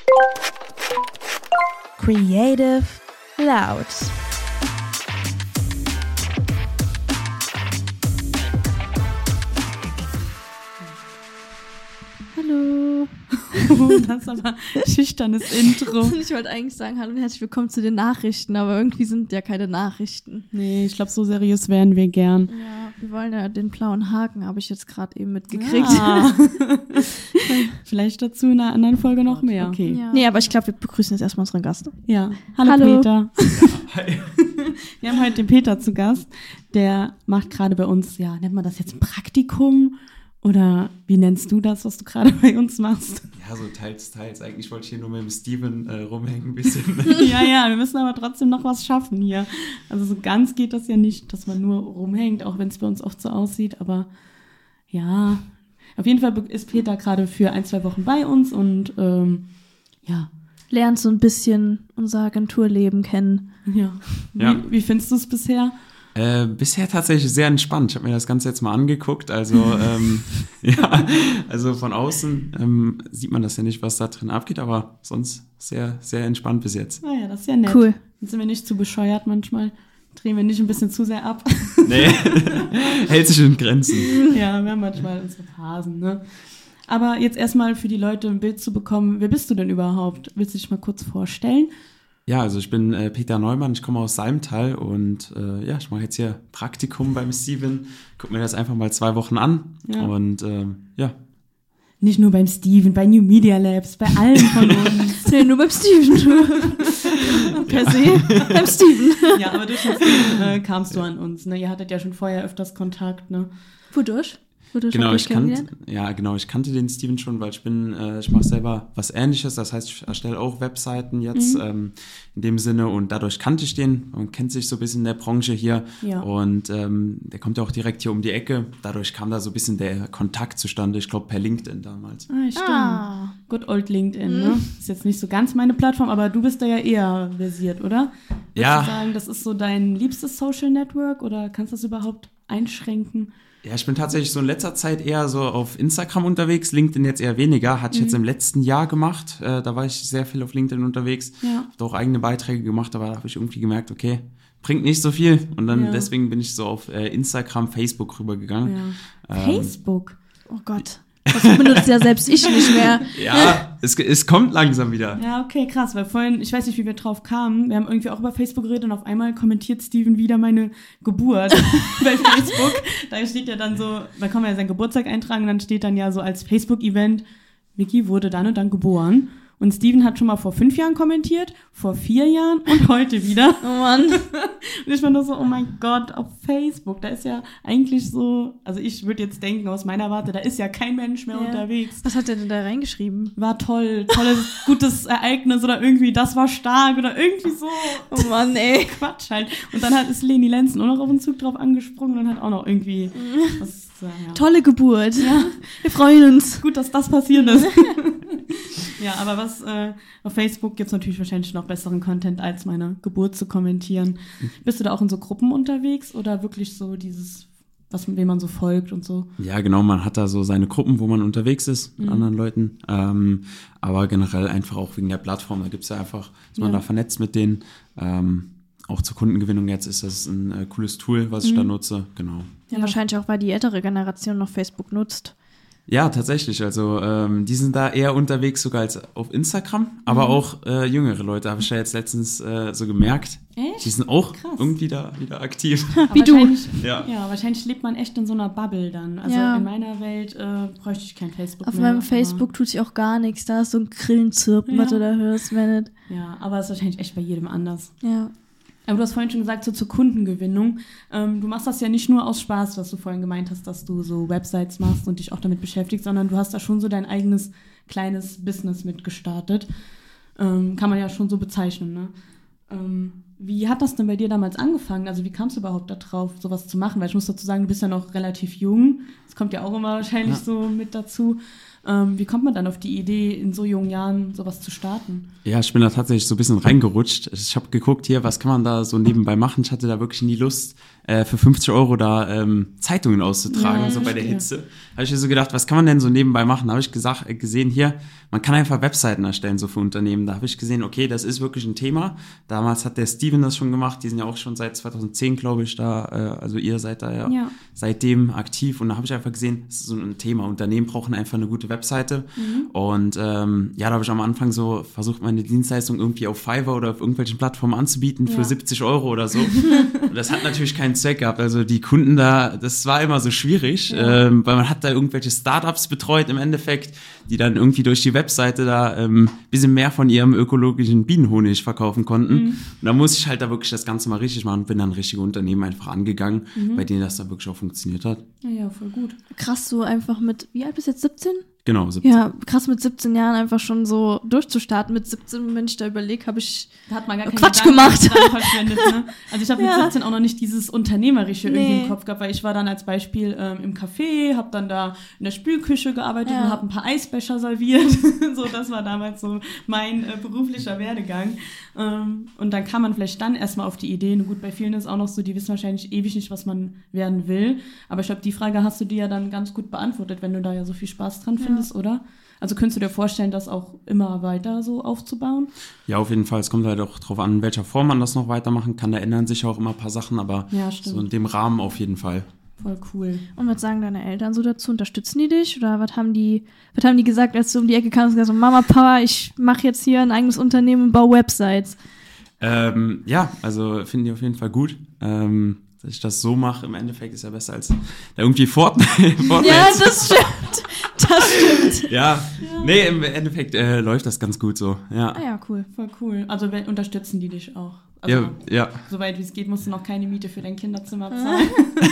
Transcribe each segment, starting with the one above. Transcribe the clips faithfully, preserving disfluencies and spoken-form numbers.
Creative Loud. Hallo. Das ist aber ein schüchternes Intro. Ich wollte eigentlich sagen, hallo und herzlich willkommen zu den Nachrichten, aber irgendwie sind ja keine Nachrichten. Nee, ich glaube, so seriös wären wir gern. Ja, wir wollen ja den blauen Haken, habe ich jetzt gerade eben mitgekriegt. Ja. Vielleicht dazu in einer anderen Folge noch mehr. Okay. Ja. Nee, aber ich glaube, wir begrüßen jetzt erstmal unseren Gast. Ja. Hallo, Hallo. Peter. Ja, hi. Wir haben heute den Peter zu Gast. Der macht gerade bei uns, ja, nennt man das jetzt ein Praktikum? Oder wie nennst du das, was du gerade bei uns machst? Ja, so teils, teils. Eigentlich wollte ich hier nur mit dem Steven äh, rumhängen ein bisschen. Ja, ja, wir müssen aber trotzdem noch was schaffen hier. Also so ganz geht das ja nicht, dass man nur rumhängt, auch wenn es bei uns oft so aussieht. Aber ja, auf jeden Fall ist Peter gerade für ein, zwei Wochen bei uns und ähm, ja. Lernt so ein bisschen unser Agenturleben kennen. Ja. Ja. Wie, wie findest du es bisher? Äh, bisher tatsächlich sehr entspannt. Ich habe mir das Ganze jetzt mal angeguckt. Also ähm, ja, also von außen ähm, sieht man das ja nicht, was da drin abgeht, aber sonst sehr, sehr entspannt bis jetzt. Naja, das ist ja nett. Cool. Dann sind wir nicht zu bescheuert manchmal. Drehen wir nicht ein bisschen zu sehr ab. Nee, hält sich in Grenzen. Ja, wir haben manchmal unsere Phasen, ne? Aber jetzt erstmal für die Leute ein Bild zu bekommen, wer bist du denn überhaupt? Willst du dich mal kurz vorstellen? Ja, also ich bin äh, Peter Neumann, ich komme aus Salmtal und äh, ja, ich mache jetzt hier Praktikum beim Steven. Guck mir das einfach mal zwei Wochen an Ja. und ähm, ja. Nicht nur beim Steven, bei New Media Labs, bei allen von uns. Nee, nur beim Steven. Per se. Beim Steven. Ja, aber durch den Steven äh, kamst du an uns, ne? Ihr hattet ja schon vorher öfters Kontakt, ne? Wodurch? Wodurch Genau, habt ihr euch ich kannte, kennengelernt? ja, genau, ich kannte den Steven schon, weil ich bin, äh, ich mache selber was Ähnliches, das heißt, ich erstelle auch Webseiten jetzt Mhm. ähm, in dem Sinne und dadurch kannte ich den und kennt sich so ein bisschen in der Branche hier Ja. und ähm, der kommt ja auch direkt hier um die Ecke, dadurch kam da so ein bisschen der Kontakt zustande, ich glaube per LinkedIn damals. Ah, stimmt. Ah. Good old LinkedIn, ne? Ist jetzt nicht so ganz meine Plattform, aber du bist da ja eher versiert, oder? Würdest Ja. du sagen, das ist so dein liebstes Social Network oder kannst du das überhaupt einschränken? Ja, ich bin tatsächlich so in letzter Zeit eher so auf Instagram unterwegs, LinkedIn jetzt eher weniger, hatte ich jetzt im letzten Jahr gemacht, äh, da war ich sehr viel auf LinkedIn unterwegs, Ja. habe auch eigene Beiträge gemacht, aber da habe ich irgendwie gemerkt, okay, bringt nicht so viel und dann Ja. deswegen bin ich so auf äh, Instagram, Facebook rübergegangen. Ja. Ähm, Facebook? Oh Gott. Das benutzt ja selbst ich nicht mehr. Ja, es, es kommt langsam wieder. Ja, okay, krass, weil vorhin, ich weiß nicht, wie wir drauf kamen, wir haben irgendwie auch über Facebook geredet und auf einmal kommentiert Steven wieder meine Geburt bei Facebook. Da steht ja dann so, da kann man ja seinen Geburtstag eintragen und dann steht dann ja so als Facebook-Event, Vicky wurde dann und dann geboren. Und Steven hat schon mal vor fünf Jahren kommentiert, vor vier Jahren und heute wieder. Oh Mann. Und ich war nur so, oh mein Gott, auf Facebook, da ist ja eigentlich so, also ich würde jetzt denken, aus meiner Warte, da ist ja kein Mensch mehr Ja. unterwegs. Was hat er denn da reingeschrieben? War toll, tolles, gutes Ereignis oder irgendwie, das war stark oder irgendwie so. Oh Mann, ey. Quatsch halt. Und dann hat ist Leni Lenzen auch noch auf den Zug drauf angesprungen und hat auch noch irgendwie was, äh, ja. Tolle Geburt. Ja. Wir freuen uns. Gut, dass das passiert ist. Ja, aber was äh, auf Facebook gibt's natürlich wahrscheinlich noch besseren Content, als meine Geburt zu kommentieren. Bist du da auch in so Gruppen unterwegs oder wirklich so dieses, was wem man so folgt und so? Ja, genau, man hat da so seine Gruppen, wo man unterwegs ist mit Mhm. anderen Leuten, ähm, aber generell einfach auch wegen der Plattform, da gibt's ja einfach, ist man Ja. da vernetzt mit denen, ähm, auch zur Kundengewinnung jetzt ist das ein äh, cooles Tool, was ich Mhm. da nutze, genau. Ja, wahrscheinlich auch, weil die ältere Generation noch Facebook nutzt. Ja, tatsächlich. Also ähm, die sind da eher unterwegs sogar als auf Instagram, aber Mhm. auch äh, jüngere Leute, habe ich ja jetzt letztens äh, so gemerkt. Echt? Die sind auch Krass. irgendwie da wieder aktiv. Wie du. Ja. Ja, wahrscheinlich lebt man echt in so einer Bubble dann. Also Ja. in meiner Welt äh, bräuchte ich kein Facebook Auf mehr. meinem aber- Facebook tut sich auch gar nichts. Da ist so ein Grillenzirpen, Ja. was du da hörst, wenn nicht. Ja, aber es ist wahrscheinlich echt bei jedem anders. Ja. Aber du hast vorhin schon gesagt, so zur Kundengewinnung. Ähm, du machst das ja nicht nur aus Spaß, was du vorhin gemeint hast, dass du so Websites machst und dich auch damit beschäftigst, sondern du hast da schon so dein eigenes kleines Business mit gestartet. Ähm, kann man ja schon so bezeichnen, ne? Ähm, wie hat das denn bei dir damals angefangen? Also wie kamst du überhaupt da drauf, sowas zu machen? Weil ich muss dazu sagen, du bist ja noch relativ jung. Das kommt ja auch immer wahrscheinlich Ja. so mit dazu. Ähm, wie kommt man dann auf die Idee, in so jungen Jahren sowas zu starten? Ja, ich bin da tatsächlich so ein bisschen reingerutscht. Ich habe geguckt hier, was kann man da so nebenbei machen. Ich hatte da wirklich nie Lust, äh, für fünfzig Euro da ähm, Zeitungen auszutragen, Ja, so bei der verstehe. Hitze. Habe ich mir so gedacht, was kann man denn so nebenbei machen? Da habe ich gesagt, äh, gesehen hier, man kann einfach Webseiten erstellen, so für Unternehmen. Da habe ich gesehen, okay, das ist wirklich ein Thema. Damals hat der Steven das schon gemacht, die sind ja auch schon seit zweitausendzehn, glaube ich, da, äh, also ihr seid da ja, Ja. seitdem aktiv. Und da habe ich einfach gesehen, das ist so ein Thema. Unternehmen brauchen einfach eine gute Webseite. Mhm. Und ähm, ja, da habe ich am Anfang so versucht, meine Dienstleistung irgendwie auf Fiverr oder auf irgendwelchen Plattformen anzubieten für Ja. siebzig Euro oder so. Und das hat natürlich keinen Zweck gehabt. Also die Kunden da, das war immer so schwierig, Ja. ähm, weil man hat da irgendwelche Startups betreut im Endeffekt, die dann irgendwie durch die Webseite da ähm, bisschen mehr von ihrem ökologischen Bienenhonig verkaufen konnten. Mhm. Und da muss ich halt da wirklich das Ganze mal richtig machen und bin dann richtige Unternehmen einfach angegangen, Mhm. bei denen das dann wirklich auch funktioniert hat. Ja, ja, voll gut. Krass, so einfach mit, wie alt bist du jetzt, siebzehn? Genau, siebzehn. Ja, krass mit siebzehn Jahren einfach schon so durchzustarten. Mit siebzehn, wenn ich da überlege, habe ich Da hat man gar keine Quatsch Gedanken gemacht. daran verschwendet, ne? Also ich habe mit Ja. siebzehn auch noch nicht dieses Unternehmerische irgendwie Nee. im Kopf gehabt, weil ich war dann als Beispiel ähm, im Café, habe dann da in der Spülküche gearbeitet Ja. und habe ein paar Eisbecher serviert. So, das war damals so mein äh, beruflicher Werdegang. Ähm, und dann kam man vielleicht dann erstmal auf die Idee. Und gut, bei vielen ist auch noch so, die wissen wahrscheinlich ewig nicht, was man werden will. Aber ich glaube, die Frage hast du dir ja dann ganz gut beantwortet, wenn du da ja so viel Spaß dran findest, oder? Also könntest du dir vorstellen, das auch immer weiter so aufzubauen? Ja, auf jeden Fall. Es kommt halt auch drauf an, in welcher Form man das noch weitermachen kann. Da ändern sich auch immer ein paar Sachen, aber Ja, stimmt. so in dem Rahmen auf jeden Fall. Voll cool. Und was sagen deine Eltern so dazu? Unterstützen die dich? Oder was haben die, was haben die gesagt, als du um die Ecke kamst und gesagt hast, Mama, Papa, ich mache jetzt hier ein eigenes Unternehmen und baue Websites? Ähm, ja, also finden die auf jeden Fall gut. Ähm, dass ich das so mache, im Endeffekt ist ja besser als da irgendwie fort fortwärts. Ja, das stimmt. Das stimmt. Ja, nee, im Endeffekt äh, läuft das ganz gut so. Ja, Ah ja, cool. Voll cool. Also we- unterstützen die dich auch. Also, ja, ja. soweit wie es geht, musst du noch keine Miete für dein Kinderzimmer zahlen.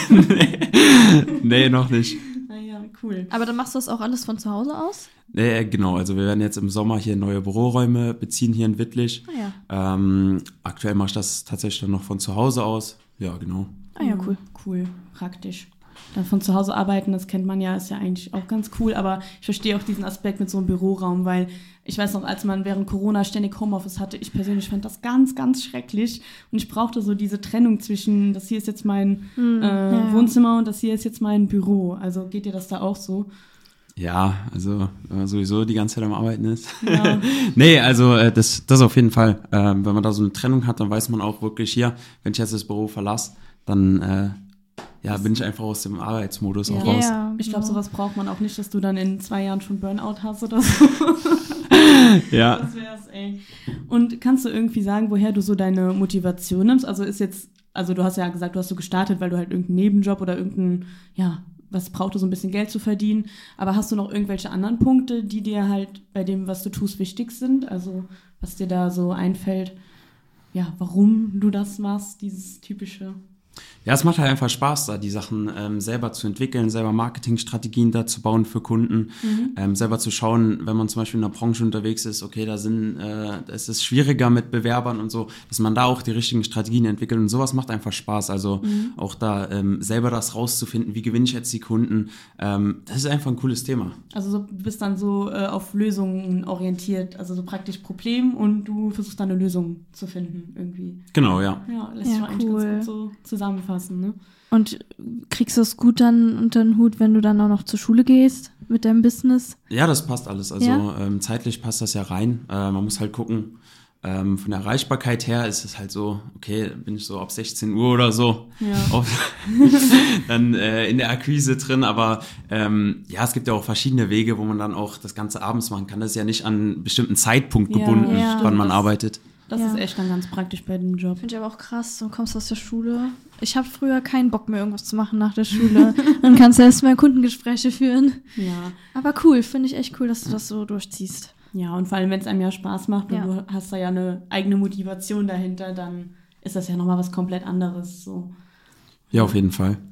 Nee, noch nicht. Naja, cool. Aber dann machst du das auch alles von zu Hause aus? Nee, genau, also wir werden jetzt im Sommer hier neue Büroräume beziehen hier in Wittlich. Ah ja. Ähm, aktuell mache ich das tatsächlich dann noch von zu Hause aus. Ja, genau. Ah ja, cool. Cool, praktisch. Dann von zu Hause arbeiten, das kennt man ja, ist ja eigentlich auch ganz cool, aber ich verstehe auch diesen Aspekt mit so einem Büroraum, weil ich weiß noch, als man während Corona ständig Homeoffice hatte, ich persönlich fand das ganz, ganz schrecklich und ich brauchte so diese Trennung zwischen, das hier ist jetzt mein Hm, äh, ja, ja. Wohnzimmer und das hier ist jetzt mein Büro. Also geht dir das da auch so? Ja, also wenn man sowieso die ganze Zeit am Arbeiten ist. Ja. Nee, also äh, das, das auf jeden Fall. Ähm, wenn man da so eine Trennung hat, dann weiß man auch wirklich hier, wenn ich jetzt das Büro verlasse, dann äh, ja, bin ich einfach aus dem Arbeitsmodus auch Ja. raus. Ja, Ich glaube, genau. sowas braucht man auch nicht, dass du dann in zwei Jahren schon Burnout hast oder so. Ja. Das wär's, ey. Und kannst du irgendwie sagen, woher du so deine Motivation nimmst? Also ist jetzt, also du hast ja gesagt, du hast so gestartet, weil du halt irgendeinen Nebenjob oder irgendein, ja, was brauchte, so ein bisschen Geld zu verdienen. Aber hast du noch irgendwelche anderen Punkte, die dir halt bei dem, was du tust, wichtig sind? Also was dir da so einfällt, ja, warum du das machst, dieses typische. Ja, es macht halt einfach Spaß, da die Sachen ähm, selber zu entwickeln, selber Marketingstrategien da zu bauen für Kunden, Mhm. ähm, selber zu schauen, wenn man zum Beispiel in der Branche unterwegs ist, okay, da sind, äh, es ist schwieriger mit Bewerbern und so, dass man da auch die richtigen Strategien entwickelt und sowas macht einfach Spaß. Also Mhm. auch da ähm, selber das rauszufinden, wie gewinne ich jetzt die Kunden, ähm, das ist einfach ein cooles Thema. Also so, du bist dann so äh, auf Lösungen orientiert, also so praktisch Problem und du versuchst dann eine Lösung zu finden irgendwie. Genau, ja. Ja, lässt Ja, sich eigentlich cool. ganz gut so zusammenfassen, ne? Und kriegst du es gut dann unter den Hut, wenn du dann auch noch zur Schule gehst mit deinem Business? Ja, das passt alles. Also Ja? ähm, zeitlich passt das ja rein. Äh, man muss halt gucken, ähm, von der Erreichbarkeit her ist es halt so, okay, bin ich so ab sechzehn Uhr oder so Ja. auf, dann äh, in der Akquise drin. Aber ähm, ja, es gibt ja auch verschiedene Wege, wo man dann auch das Ganze abends machen kann. Das ist ja nicht an einen bestimmten Zeitpunkt Ja, gebunden, ja. wann man Das- arbeitet. Das Ja. ist echt dann ganz praktisch bei dem Job. Finde ich aber auch krass. Du kommst aus der Schule. Ich habe früher keinen Bock mehr, irgendwas zu machen nach der Schule. Dann kannst du erst mal Kundengespräche führen. Ja. Aber cool, finde ich echt cool, dass du das so durchziehst. Ja, und vor allem, wenn es einem ja Spaß macht Ja. und du hast da ja eine eigene Motivation dahinter, dann ist das ja nochmal was komplett anderes. So. Ja, auf jeden Fall.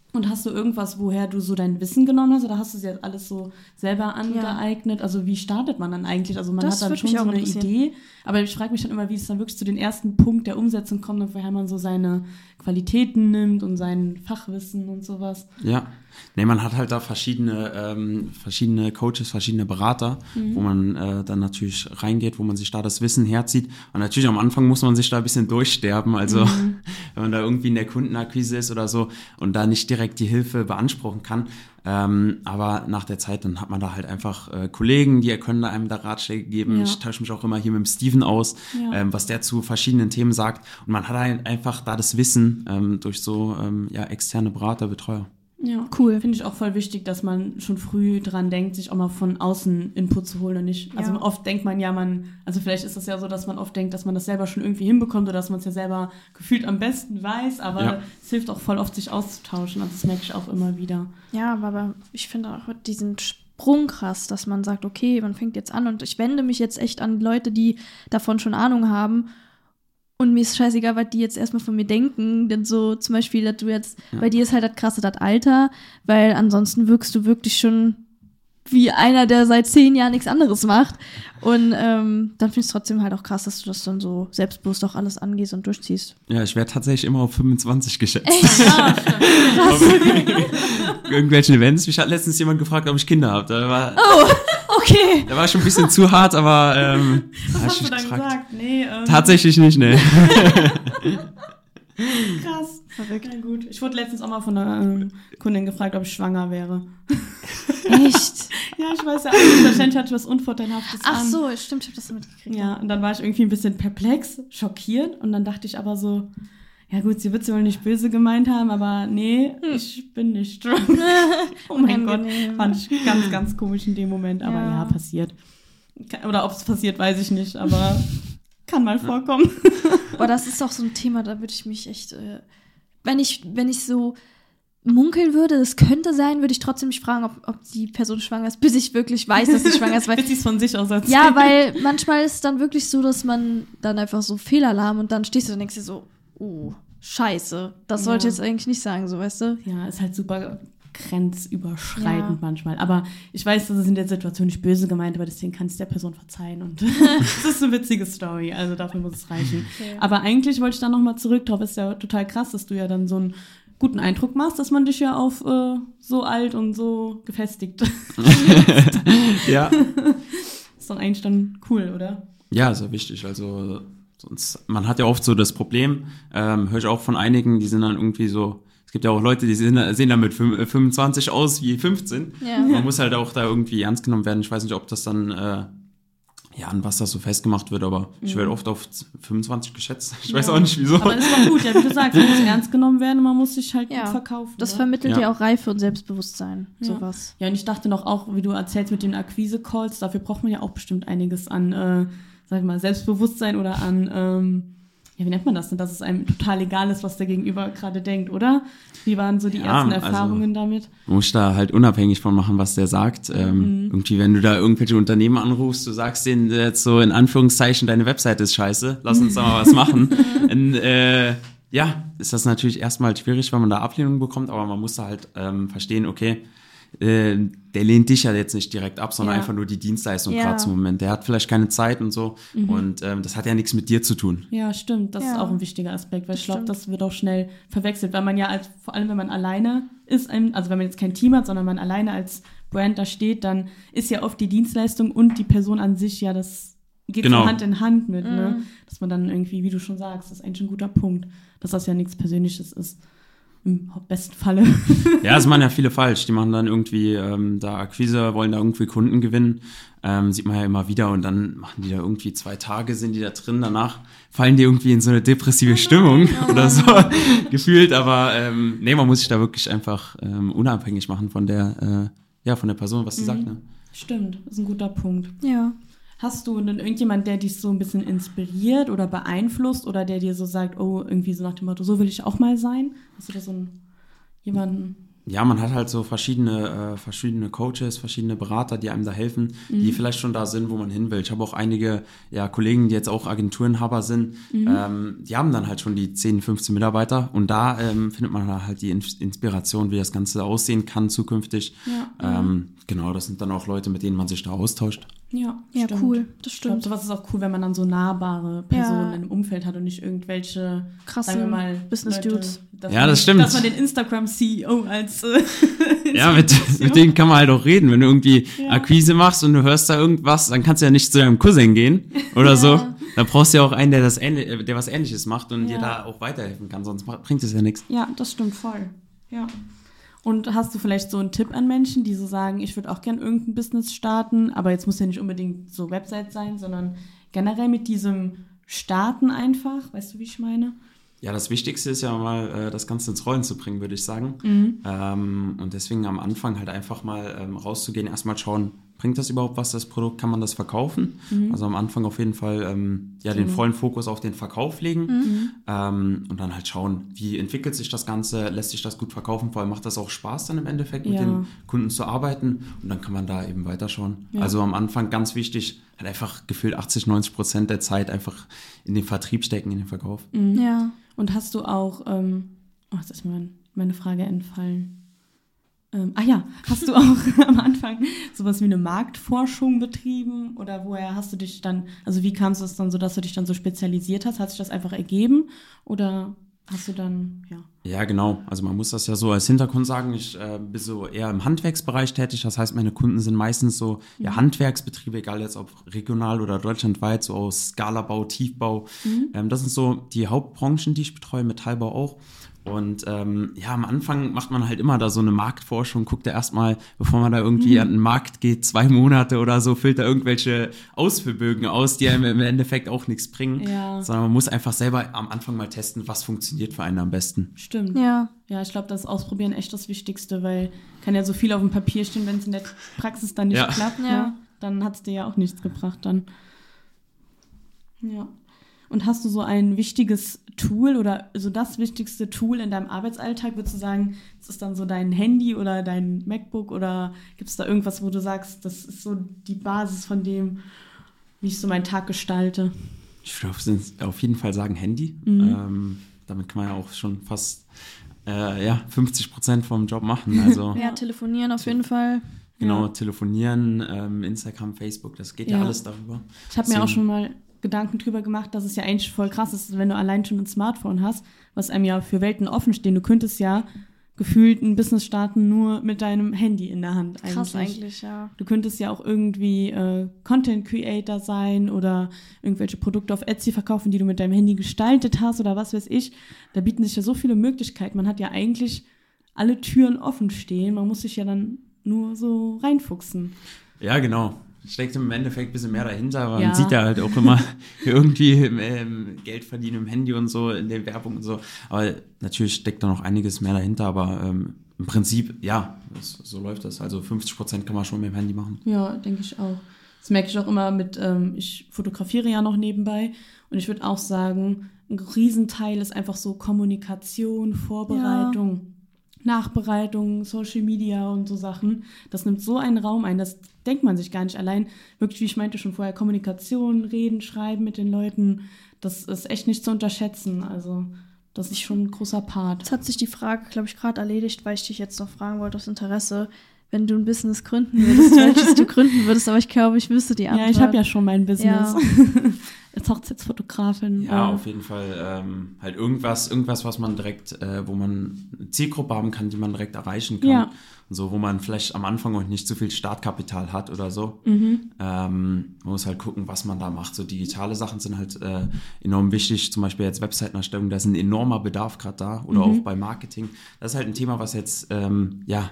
Und hast du irgendwas, woher du so dein Wissen genommen hast, oder hast du es jetzt alles so selber angeeignet? Ja. Also wie startet man dann eigentlich? Also man das hat dann schon so eine Idee, aber ich frage mich dann immer, wie es dann wirklich zu den ersten Punkt der Umsetzung kommt und woher man so seine Qualitäten nimmt und sein Fachwissen und sowas. Ja, nee, man hat halt da verschiedene, ähm, verschiedene Coaches, verschiedene Berater, mhm. wo man äh, dann natürlich reingeht, wo man sich da das Wissen herzieht. Und natürlich am Anfang muss man sich da ein bisschen durchsterben, also mhm. wenn man da irgendwie in der Kundenakquise ist oder so und da nicht direkt die Hilfe beanspruchen kann. Ähm, aber nach der Zeit, dann hat man da halt einfach äh, Kollegen, die können da einem da Ratschläge geben. Ja. Ich tausche mich auch immer hier mit dem Steven aus, ja. ähm, was der zu verschiedenen Themen sagt. Und man hat halt einfach da das Wissen ähm, durch so ähm, ja, externe Berater, Betreuer. Ja, cool. Finde ich auch voll wichtig, dass man schon früh dran denkt, sich auch mal von außen Input zu holen und nicht, also ja. oft denkt man ja, man, also vielleicht ist das ja so, dass man oft denkt, dass man das selber schon irgendwie hinbekommt oder dass man es ja selber gefühlt am besten weiß, aber ja. es hilft auch voll oft, sich auszutauschen, also das merke ich auch immer wieder. Ja, aber ich finde auch diesen Sprung krass, dass man sagt, okay, man fängt jetzt an und ich wende mich jetzt echt an Leute, die davon schon Ahnung haben. Und mir ist scheißegal, was die jetzt erstmal von mir denken, denn so zum Beispiel, dass du jetzt, ja. bei dir ist halt das krasse, das Alter, weil ansonsten wirkst du wirklich schon wie einer, der seit zehn Jahren nichts anderes macht. Und ähm, dann finde ich es trotzdem halt auch krass, dass du das dann so selbstbewusst auch alles angehst und durchziehst. Ja, ich werde tatsächlich immer auf fünfundzwanzig geschätzt. Echt? Ja, krass. Irgendwelchen Events. Mich hat letztens jemand gefragt, ob ich Kinder habe. Da war, oh, okay. Da war schon ein bisschen zu hart, aber ähm, was hast du dann gefragt. gesagt? Nee, ähm, tatsächlich nicht, nee. Krass. Verrückt. Ja, gut. Ich wurde letztens auch mal von einer ähm, Kundin gefragt, ob ich schwanger wäre. Echt? Ja, ich weiß ja eigentlich, wahrscheinlich hatte ich was Unvorteilhaftes Ach an. so, stimmt, ich habe das mitgekriegt. Ja, und dann war ich irgendwie ein bisschen perplex, schockiert und dann dachte ich aber so, ja gut, sie wird es wohl nicht böse gemeint haben, aber nee, hm. ich bin nicht schwanger. Oh mein Gott, fand ich ganz, ganz komisch in dem Moment, aber ja, ja passiert. Oder ob es passiert, weiß ich nicht, aber kann mal vorkommen. Boah, das ist doch so ein Thema, da würde ich mich echt, äh, wenn ich, wenn ich so munkeln würde, das könnte sein, würde ich trotzdem mich fragen, ob, ob die Person schwanger ist, bis ich wirklich weiß, dass sie schwanger ist. Weil, bis sie es von sich aus erzählt. Ja, weil manchmal ist es dann wirklich so, dass man dann einfach so Fehlalarm und dann stehst du und denkst dir so, oh, scheiße, das sollte ja. ich jetzt eigentlich nicht sagen, so, weißt du? Ja, ist halt super grenzüberschreitend ja. manchmal. Aber ich weiß, dass es in der Situation nicht böse gemeint, aber deswegen kann ich es der Person verzeihen und das ist eine witzige Story, also dafür muss es reichen. Okay. Aber eigentlich wollte ich da nochmal zurück drauf, ist ja total krass, dass du ja dann so einen guten Eindruck machst, dass man dich ja auf äh, so alt und so gefestigt. Ja. Ist doch eigentlich dann cool, oder? Ja, sehr wichtig, also sonst, man hat ja oft so das Problem, ähm, höre ich auch von einigen, die sind dann irgendwie so, es gibt ja auch Leute, die sehen, sehen dann mit fünfundzwanzig aus wie fünfzehn. Ja. Man muss halt auch da irgendwie ernst genommen werden. Ich weiß nicht, ob das dann, äh, ja, an was das so festgemacht wird, aber mhm. ich werde oft auf fünfundzwanzig geschätzt. Ich ja. weiß auch nicht, wieso. Aber das ist doch gut, ja, wie du sagst, man muss ernst genommen werden und man muss sich halt ja. gut verkaufen. Das oder? vermittelt ja. ja auch Reife und Selbstbewusstsein, ja. sowas. Ja, und ich dachte noch auch, wie du erzählst mit den Akquise-Calls, dafür braucht man ja auch bestimmt einiges an, äh, sag ich mal, Selbstbewusstsein oder an, ähm, ja, wie nennt man das denn, dass es einem total egal ist, was der Gegenüber gerade denkt, oder? Wie waren so die ja, ersten Erfahrungen also, damit? Du musst da halt unabhängig von machen, was der sagt. Ähm, mhm. Irgendwie, wenn du da irgendwelche Unternehmen anrufst, du sagst denen jetzt so in Anführungszeichen, deine Webseite ist scheiße, lass uns da mal was machen. Und, äh, ja, ist das natürlich erstmal schwierig, wenn man da Ablehnung bekommt, aber man muss da halt ähm, verstehen, okay, äh, der lehnt dich ja jetzt nicht direkt ab, sondern ja. einfach nur die Dienstleistung ja. gerade zum Moment. Der hat vielleicht keine Zeit und so mhm. und ähm, das hat ja nichts mit dir zu tun. Ja, stimmt. Das ja. ist auch ein wichtiger Aspekt, weil das ich glaube, das wird auch schnell verwechselt, weil man ja als, vor allem wenn man alleine ist, also wenn man jetzt kein Team hat, sondern man alleine als Brand da steht, dann ist ja oft die Dienstleistung und die Person an sich ja, das geht genau. so Hand in Hand mit, mhm. ne? Dass man dann irgendwie, wie du schon sagst, das ist eigentlich ein guter Punkt, dass das ja nichts Persönliches ist. Im besten Falle. Ja, das machen ja viele falsch. Die machen dann irgendwie ähm, da Akquise, wollen da irgendwie Kunden gewinnen. Ähm, sieht man ja immer wieder und dann machen die da irgendwie zwei Tage, sind die da drin. Danach fallen die irgendwie in so eine depressive Stimmung oh oder so gefühlt. Aber ähm, nee, man muss sich da wirklich einfach ähm, unabhängig machen von der, äh, ja, von der Person, was sie mhm. sagt. Ne? Stimmt, das ist ein guter Punkt. Ja. Hast du denn irgendjemand, der dich so ein bisschen inspiriert oder beeinflusst oder der dir so sagt, oh, irgendwie so nach dem Motto, so will ich auch mal sein? Hast du da so einen, jemanden? ja, man hat halt so verschiedene, äh, verschiedene Coaches, verschiedene Berater, die einem da helfen, mhm. die vielleicht schon da sind, wo man hin will. Ich habe auch einige ja, Kollegen, die jetzt auch Agenturinhaber sind, mhm. ähm, die haben dann halt schon die zehn, fünfzehn Mitarbeiter und da ähm, findet man halt die Inspiration, wie das Ganze aussehen kann zukünftig. Ja, ähm, ja. Genau, das sind dann auch Leute, mit denen man sich da austauscht. Ja, ja stimmt. Cool, das stimmt. Ich glaube, sowas ist auch cool, wenn man dann so nahbare Personen ja. im Umfeld hat und nicht irgendwelche krasse sagen wir mal, Business-Dudes. Ja, das stimmt. Dass man den Instagram-C E O als äh, ja, mit, mit denen kann man halt auch reden. Wenn du irgendwie ja. Akquise machst und du hörst da irgendwas, dann kannst du ja nicht zu deinem Cousin gehen oder ja. so. Da brauchst du ja auch einen, der, das ähnlich, der was Ähnliches macht und ja. dir da auch weiterhelfen kann, sonst bringt es ja nichts. Ja, das stimmt voll. Ja. Und hast du vielleicht so einen Tipp an Menschen, die so sagen, ich würde auch gern irgendein Business starten, aber jetzt muss ja nicht unbedingt so Website sein, sondern generell mit diesem Starten einfach, weißt du, wie ich meine? Ja, das Wichtigste ist ja mal, äh, das Ganze ins Rollen zu bringen, würde ich sagen. Mhm. Ähm, und deswegen am Anfang halt einfach mal ähm, rauszugehen, erstmal schauen, bringt das überhaupt was, das Produkt, kann man das verkaufen? Mhm. Also am Anfang auf jeden Fall ähm, ja, den vollen Fokus auf den Verkauf legen mhm. ähm, und dann halt schauen, wie entwickelt sich das Ganze, lässt sich das gut verkaufen, vor allem macht das auch Spaß dann im Endeffekt ja. mit den Kunden zu arbeiten und dann kann man da eben weiterschauen. Ja. Also am Anfang ganz wichtig, halt einfach gefühlt achtzig, neunzig Prozent der Zeit einfach in den Vertrieb stecken, in den Verkauf. Mhm. Ja. Und hast du auch, ähm, oh, jetzt ist mir meine Frage entfallen. Ähm, ah ja, hast du auch am Anfang sowas wie eine Marktforschung betrieben oder woher hast du dich dann, also wie kam es dann so, dass du dich dann so spezialisiert hast? Hat sich das einfach ergeben oder hast du dann, ja? Ja, genau. Also man muss das ja so als Hintergrund sagen, ich äh, bin so eher im Handwerksbereich tätig, das heißt, meine Kunden sind meistens so mhm. ja, Handwerksbetriebe, egal jetzt ob regional oder deutschlandweit, so aus Skalabau, Tiefbau. Mhm. Ähm, das sind so die Hauptbranchen, die ich betreue, Metallbau auch. Und ähm, ja, am Anfang macht man halt immer da so eine Marktforschung, guckt ja erstmal, bevor man da irgendwie mhm. an den Markt geht, zwei Monate oder so, füllt da irgendwelche Ausfüllbögen aus, die einem im Endeffekt auch nichts bringen. Ja. Sondern man muss einfach selber am Anfang mal testen, was funktioniert für einen am besten. Stimmt. Ja. Ja, ich glaube, das Ausprobieren echt das Wichtigste, weil kann ja so viel auf dem Papier stehen, wenn es in der Praxis dann nicht ja. klappt, ja. Ja, dann hat es dir ja auch nichts gebracht dann. Ja. Und hast du so ein wichtiges Tool oder so das wichtigste Tool in deinem Arbeitsalltag? Würdest du sagen, das ist dann so dein Handy oder dein MacBook oder gibt es da irgendwas, wo du sagst, das ist so die Basis von dem, wie ich so meinen Tag gestalte? Ich würde auf jeden Fall sagen Handy. Mhm. Ähm, damit kann man ja auch schon fast äh, ja, fünfzig Prozent vom Job machen. Also, ja, telefonieren auf jeden Fall. Genau, ja. telefonieren, ähm, Instagram, Facebook, das geht ja, ja alles darüber. Ich habe mir auch schon mal Gedanken drüber gemacht, dass es ja eigentlich voll krass ist, wenn du allein schon ein Smartphone hast, was einem ja für Welten offen stehen. Du könntest ja gefühlt ein Business starten nur mit deinem Handy in der Hand. Eigentlich. Krass eigentlich, ja. Du könntest ja auch irgendwie äh, Content Creator sein oder irgendwelche Produkte auf Etsy verkaufen, die du mit deinem Handy gestaltet hast oder was weiß ich. Da bieten sich ja so viele Möglichkeiten. Man hat ja eigentlich alle Türen offen stehen. Man muss sich ja dann nur so reinfuchsen. Ja, genau. Steckt im Endeffekt ein bisschen mehr dahinter, aber ja. man sieht ja halt auch immer irgendwie ähm, Geld verdienen im Handy und so, in der Werbung und so. Aber natürlich steckt da noch einiges mehr dahinter, aber ähm, im Prinzip, ja, das, so läuft das. Also fünfzig Prozent kann man schon mit dem Handy machen. Ja, denke ich auch. Das merke ich auch immer mit, ähm, ich fotografiere ja noch nebenbei und ich würde auch sagen, ein Riesenteil ist einfach so Kommunikation, Vorbereitung. Ja. Nachbereitung, Social Media und so Sachen, das nimmt so einen Raum ein, das denkt man sich gar nicht. Allein, wirklich, wie ich meinte schon vorher, Kommunikation, Reden, Schreiben mit den Leuten, das ist echt nicht zu unterschätzen. Also das ist schon ein großer Part. Jetzt hat sich die Frage, glaube ich, gerade erledigt, weil ich dich jetzt noch fragen wollte aus Interesse, wenn du ein Business gründen würdest, welches du gründen würdest, aber ich glaube, ich wüsste die Antwort. Ja, ich habe ja schon mein Business. Ja. Als Hochzeitsfotografin. Ja, äh. auf jeden Fall ähm, halt irgendwas, irgendwas, was man direkt, äh, wo man eine Zielgruppe haben kann, die man direkt erreichen kann. Ja. Und so, wo man vielleicht am Anfang auch nicht so viel Startkapital hat oder so. Mhm. Ähm, man muss halt gucken, was man da macht. So digitale Sachen sind halt äh, enorm wichtig. Zum Beispiel jetzt Webseitenerstellung, da ist ein enormer Bedarf gerade da. Oder Mhm. auch bei Marketing. Das ist halt ein Thema, was jetzt, ähm, ja,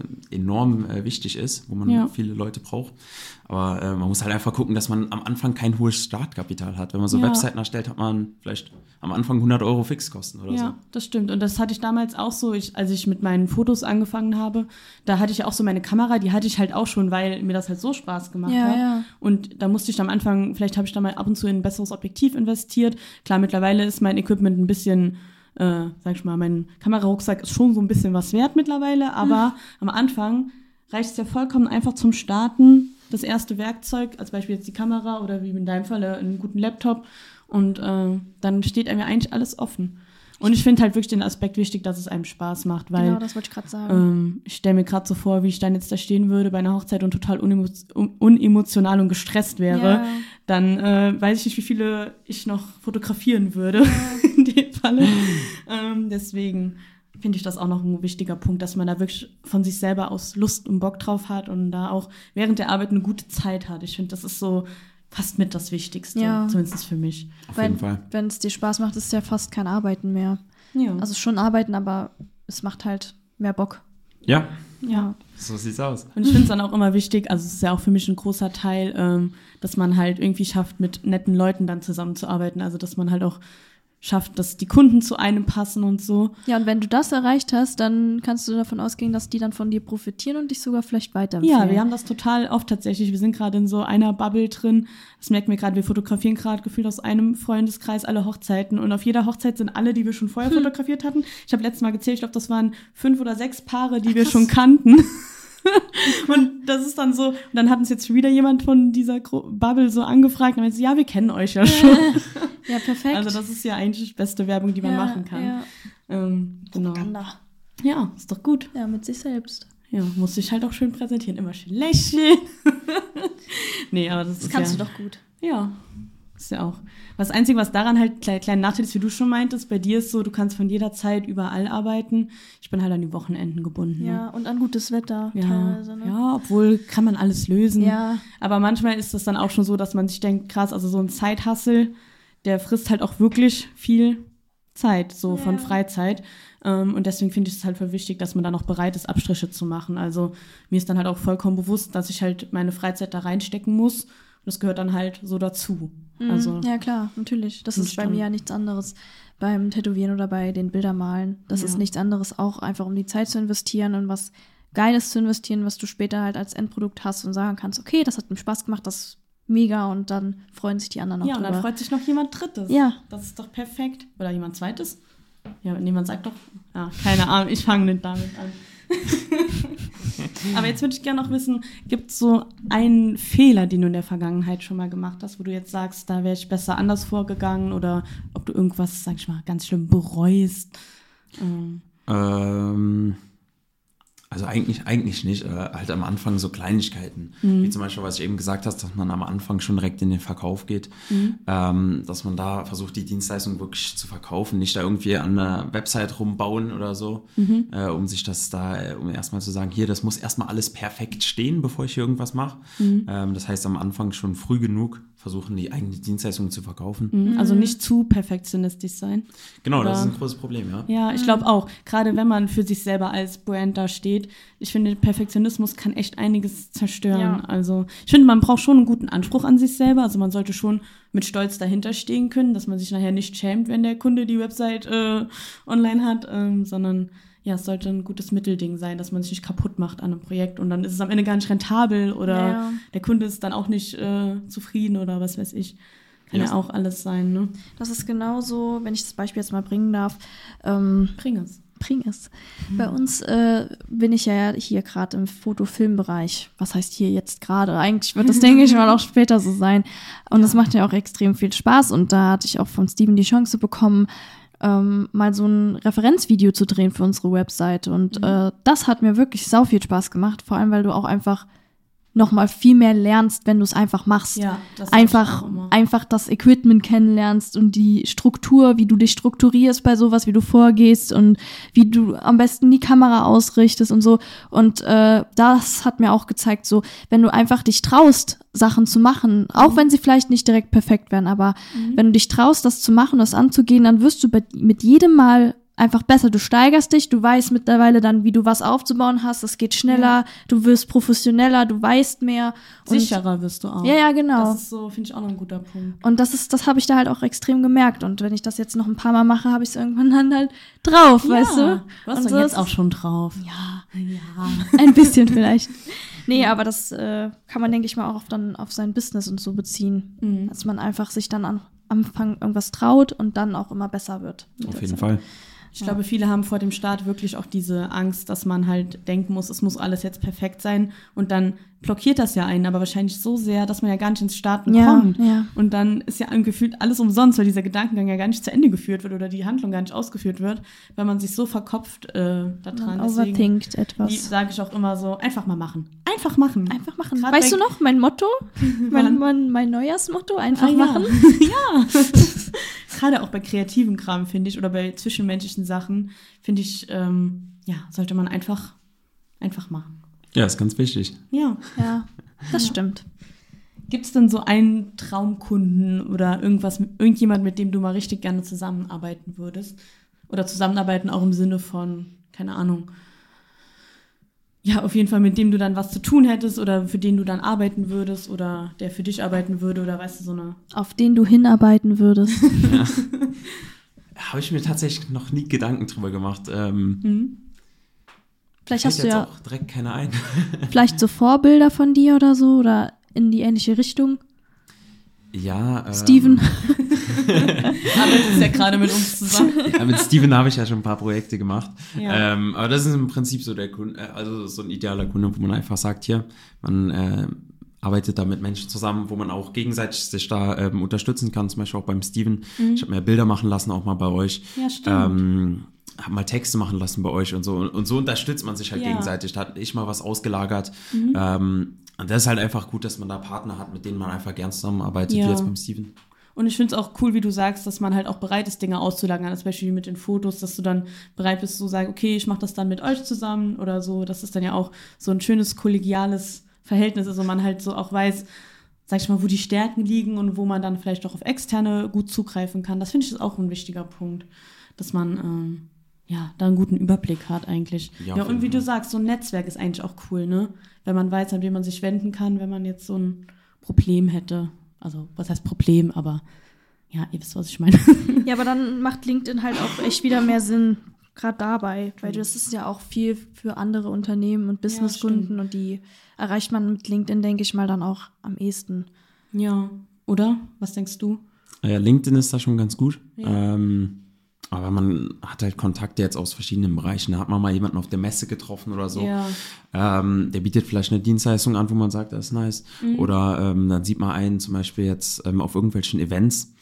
enorm äh, wichtig ist, wo man ja. viele Leute braucht. Aber äh, man muss halt einfach gucken, dass man am Anfang kein hohes Startkapital hat. Wenn man so ja. Webseiten erstellt, hat man vielleicht am Anfang hundert Euro Fixkosten oder ja, so. Ja, das stimmt. Und das hatte ich damals auch so, ich, als ich mit meinen Fotos angefangen habe, da hatte ich auch so meine Kamera, die hatte ich halt auch schon, weil mir das halt so Spaß gemacht ja, hat. Ja. Und da musste ich am Anfang, vielleicht habe ich da mal ab und zu in ein besseres Objektiv investiert. Klar, mittlerweile ist mein Equipment ein bisschen äh, sag ich mal, mein Kamerarucksack ist schon so ein bisschen was wert mittlerweile, aber mhm. am Anfang reicht es ja vollkommen einfach zum Starten, das erste Werkzeug, als Beispiel jetzt die Kamera oder wie in deinem Fall einen guten Laptop und äh, dann steht einem ja eigentlich alles offen. Und ich finde halt wirklich den Aspekt wichtig, dass es einem Spaß macht, weil genau, das wollte ich gerade sagen. Ähm, ich stelle mir gerade so vor, wie ich dann jetzt da stehen würde bei einer Hochzeit und total unemo- unemotional und gestresst wäre, ja. Dann äh, weiß ich nicht, wie viele ich noch fotografieren würde ja. in dem Falle. ähm, deswegen finde ich das auch noch ein wichtiger Punkt, dass man da wirklich von sich selber aus Lust und Bock drauf hat und da auch während der Arbeit eine gute Zeit hat. Ich finde, das ist so fast mit das Wichtigste, ja. zumindest für mich. Auf jeden Fall. Wenn es dir Spaß macht, ist es ja fast kein Arbeiten mehr. Ja. Also schon Arbeiten, aber es macht halt mehr Bock. Ja. Ja. So sieht's aus. Und ich finde es dann auch immer wichtig, also es ist ja auch für mich ein großer Teil, ähm, dass man halt irgendwie schafft, mit netten Leuten dann zusammenzuarbeiten. Also dass man halt auch schafft, dass die Kunden zu einem passen und so. Ja, und wenn du das erreicht hast, dann kannst du davon ausgehen, dass die dann von dir profitieren und dich sogar vielleicht weiterempfehlen. Ja, wir haben das total oft tatsächlich. Wir sind gerade in so einer Bubble drin. Das merken wir gerade. Wir fotografieren gerade gefühlt aus einem Freundeskreis alle Hochzeiten. Und auf jeder Hochzeit sind alle, die wir schon vorher hm. fotografiert hatten. Ich habe letztes Mal gezählt, ich glaube, das waren fünf oder sechs Paare, die Ach, wir schon kannten. Und das ist dann so, und dann hat uns jetzt schon wieder jemand von dieser Bubble so angefragt und meinte, ja, wir kennen euch ja schon. Ja, perfekt. Also das ist ja eigentlich die beste Werbung, die man ja, machen kann. Ja. Ähm, genau. Propaganda. Ja, ist doch gut. Ja, mit sich selbst. Ja, muss sich halt auch schön präsentieren, immer schön lächeln. Nee, aber das, das ist kannst ja, du doch gut. Ja, ist ja auch. Das Einzige, was daran halt klein, kleinen Nachteil ist, wie du schon meintest, bei dir ist so, du kannst von jeder Zeit überall arbeiten. Ich bin halt an die Wochenenden gebunden. Ja, ne? und an gutes Wetter ja, teilweise. Ne? Ja, obwohl kann man alles lösen. Ja. Aber manchmal ist das dann auch schon so, dass man sich denkt, krass, also so ein Zeithassel, der frisst halt auch wirklich viel Zeit, so ja. von Freizeit. Um, und deswegen finde ich es halt voll wichtig, dass man dann auch bereit ist, Abstriche zu machen. Also mir ist dann halt auch vollkommen bewusst, dass ich halt meine Freizeit da reinstecken muss. Und das gehört dann halt so dazu. Mhm. Also, ja, klar, natürlich. Das ist bei mir ja nichts anderes beim Tätowieren oder bei den Bildermalen. Das ja. ist nichts anderes, auch einfach um die Zeit zu investieren und was Geiles zu investieren, was du später halt als Endprodukt hast und sagen kannst, okay, das hat mir Spaß gemacht, das ist mega und dann freuen sich die anderen auch ja, drüber. Ja, und dann freut sich noch jemand Drittes. Ja. Das ist doch perfekt. Oder jemand Zweites. Ja, niemand sagt doch, ja, keine Ahnung, ich fange nicht damit an. Aber jetzt würde ich gerne noch wissen, gibt es so einen Fehler, den du in der Vergangenheit schon mal gemacht hast, wo du jetzt sagst, da wäre ich besser anders vorgegangen oder ob du irgendwas, sag ich mal, ganz schlimm bereust? Ähm, ähm also eigentlich, eigentlich nicht, äh, halt am Anfang so Kleinigkeiten, mhm. wie zum Beispiel, was ich eben gesagt habe, dass man am Anfang schon direkt in den Verkauf geht, mhm. ähm, dass man da versucht, die Dienstleistung wirklich zu verkaufen, nicht da irgendwie an einer Website rumbauen oder so, mhm. äh, um sich das da, äh, um erstmal zu sagen, hier, das muss erstmal alles perfekt stehen, bevor ich hier irgendwas mache. Mhm. Ähm, das heißt, am Anfang schon früh genug versuchen, die eigene Dienstleistung zu verkaufen. Mhm. Also nicht zu perfektionistisch sein. Genau, oder? Das ist ein großes Problem, ja. Ja, ich glaube auch, gerade wenn man für sich selber als Brand da steht, ich finde, Perfektionismus kann echt einiges zerstören. Ja. Also ich finde, man braucht schon einen guten Anspruch an sich selber. Also man sollte schon mit Stolz dahinter stehen können, dass man sich nachher nicht schämt, wenn der Kunde die Website äh, online hat, ähm, sondern ja, es sollte ein gutes Mittelding sein, dass man sich nicht kaputt macht an einem Projekt und dann ist es am Ende gar nicht rentabel oder ja. der Kunde ist dann auch nicht äh, zufrieden oder was weiß ich. Kann ja. ja auch alles sein, ne? Das ist genauso, wenn ich das Beispiel jetzt mal bringen darf. Ähm, Bring es. Bring es. Mhm. Bei uns äh, bin ich ja hier gerade im Foto-Film-Bereich. Was heißt hier jetzt gerade? Eigentlich wird das, denke ich mal, auch später so sein. Und ja. das macht ja auch extrem viel Spaß. Und da hatte ich auch von Steven die Chance bekommen, ähm, mal so ein Referenzvideo zu drehen für unsere Webseite. Und mhm. äh, das hat mir wirklich sau viel Spaß gemacht. Vor allem, weil du auch einfach noch mal viel mehr lernst, wenn du es einfach machst. Ja, das einfach, einfach das Equipment kennenlernst und die Struktur, wie du dich strukturierst bei sowas, wie du vorgehst und wie du am besten die Kamera ausrichtest und so. Und äh, das hat mir auch gezeigt, so, wenn du einfach dich traust, Sachen zu machen, auch mhm. wenn sie vielleicht nicht direkt perfekt werden, aber mhm. wenn du dich traust, das zu machen, das anzugehen, dann wirst du bei, mit jedem Mal einfach besser, du steigerst dich, du weißt mittlerweile dann, wie du was aufzubauen hast, es geht schneller, ja. du wirst professioneller, du weißt mehr. Und sicherer wirst du auch. Ja, ja, genau. Das ist so, finde ich auch noch ein guter Punkt. Und das ist, das habe ich da halt auch extrem gemerkt und wenn ich das jetzt noch ein paar Mal mache, habe ich es irgendwann dann halt drauf, ja, weißt du? Du hast und doch so jetzt auch schon drauf. Ja, ja. ein bisschen vielleicht. Nee, aber das äh, kann man, denke ich mal, auch auf, dann auf sein Business und so beziehen, mhm. dass man einfach sich dann an Anfang irgendwas traut und dann auch immer besser wird. Auf jeden Fall. Ich ja. glaube, viele haben vor dem Start wirklich auch diese Angst, dass man halt denken muss, es muss alles jetzt perfekt sein und dann blockiert das ja einen, aber wahrscheinlich so sehr, dass man ja gar nicht ins Starten ja, kommt. Ja. Und dann ist ja gefühlt alles umsonst, weil dieser Gedankengang ja gar nicht zu Ende geführt wird oder die Handlung gar nicht ausgeführt wird, weil man sich so verkopft äh, da dran. Man overthinkt etwas. Sage ich auch immer so, einfach mal machen. Einfach machen. Einfach machen. Grad weißt du noch, mein Motto? mein, mein, mein Neujahrsmotto? Einfach ah, machen. Ja. ja. Gerade auch bei kreativen Kram, finde ich, oder bei zwischenmenschlichen Sachen, finde ich, ähm, ja, sollte man einfach, einfach machen. Ja, ist ganz wichtig. Ja. Ja, das ja. stimmt. Gibt es denn so einen Traumkunden oder irgendwas, irgendjemand, mit dem du mal richtig gerne zusammenarbeiten würdest? Oder zusammenarbeiten auch im Sinne von, keine Ahnung, ja, auf jeden Fall, mit dem du dann was zu tun hättest oder für den du dann arbeiten würdest oder der für dich arbeiten würde oder weißt du, so eine... Auf den du hinarbeiten würdest. Ja. Habe ich mir tatsächlich noch nie Gedanken drüber gemacht. Ähm, mhm. Vielleicht hast du ja auch direkt keine ein. Vielleicht so Vorbilder von dir oder so oder in die ähnliche Richtung. Ja. Ähm, Steven. Arbeitet ja gerade mit uns zusammen. Ja, mit Steven habe ich ja schon ein paar Projekte gemacht. Ja. Ähm, aber das ist im Prinzip so der Kunde, also so ein idealer Kunde, wo man einfach sagt, hier, man äh, arbeitet da mit Menschen zusammen, wo man auch gegenseitig sich da ähm, unterstützen kann, zum Beispiel auch beim Steven. Mhm. Ich habe mir Bilder machen lassen, auch mal bei euch. Ja, stimmt. Ähm, habe mal Texte machen lassen bei euch und so. Und, und so unterstützt man sich halt ja. gegenseitig. Da hat ich mal was ausgelagert. Mhm. Ähm, und das ist halt einfach gut, dass man da Partner hat, mit denen man einfach gern zusammenarbeitet, ja. wie jetzt beim Steven. Und ich finde es auch cool, wie du sagst, dass man halt auch bereit ist, Dinge auszulagern, zum Beispiel mit den Fotos, dass du dann bereit bist zu sagen, okay, ich mache das dann mit euch zusammen oder so. Das ist dann ja auch so ein schönes kollegiales Verhältnis ist und man halt so auch weiß, sag ich mal, wo die Stärken liegen und wo man dann vielleicht auch auf Externe gut zugreifen kann. Das finde ich ist auch ein wichtiger Punkt, dass man ähm, ja da einen guten Überblick hat eigentlich. Ja, ja, und wie du sagst, so ein Netzwerk ist eigentlich auch cool, ne? Wenn man weiß, an wen man sich wenden kann, wenn man jetzt so ein Problem hätte. Also, was heißt Problem, aber ja, ihr wisst, was ich meine. Ja, aber dann macht LinkedIn halt auch echt wieder mehr Sinn, gerade dabei, weil das ist ja auch viel für andere Unternehmen und Businesskunden ja, und die erreicht man mit LinkedIn, denke ich mal, dann auch am ehesten. Ja, oder? Was denkst du? Ja, LinkedIn ist da schon ganz gut. Ja. Ähm, aber man hat halt Kontakte jetzt aus verschiedenen Bereichen. Da hat man mal jemanden auf der Messe getroffen oder so. Ja. Ähm, der bietet vielleicht eine Dienstleistung an, wo man sagt, das ist nice. Mhm. Oder ähm, dann sieht man einen zum Beispiel jetzt ähm, auf irgendwelchen Events.